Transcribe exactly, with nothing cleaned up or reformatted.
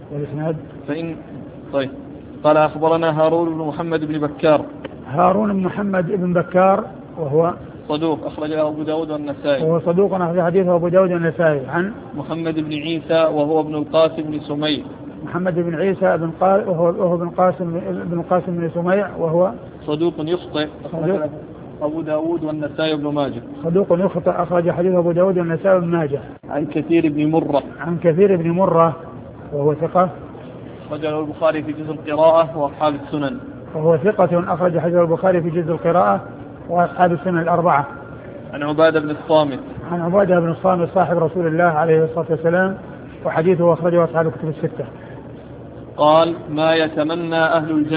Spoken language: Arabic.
والإسناد. فإن طيب. قال أخبرنا هارون بن محمد بن بكار. هارون بن محمد بن بكار وهو صدوق أخرج له أبو داود والنسائي. وهو صدوق أخرج حديثه أبو داود والنسائي. عن محمد بن عيسى وهو ابن القاسم بن سميع. محمد بن عيسى بن قا... وهو وهو بن قاسم بن القاسم بن سميع وهو صدوق يخطئ أخرج أبو داود والنسائي بن ماجه. صدوق يخطئ أخرج حديثه أبو داود والنسائي بن ماجه. عن كثير بن مرة. عن كثير بن مرة وهو ثقة أخرج له البخاري في جزء القراءة وأصحاب السنن. وهو ثقة أخرج حديث البخاري في جزء القراءة وأصحاب السنن الأربعة. عن عبادة بن الصامت. عن عبادة بن الصامت صاحب رسول الله عليه الصلاة والسلام وحديثه أخرجه أصحاب الكتب الستة. قال: ما يتمنى أهل الجنة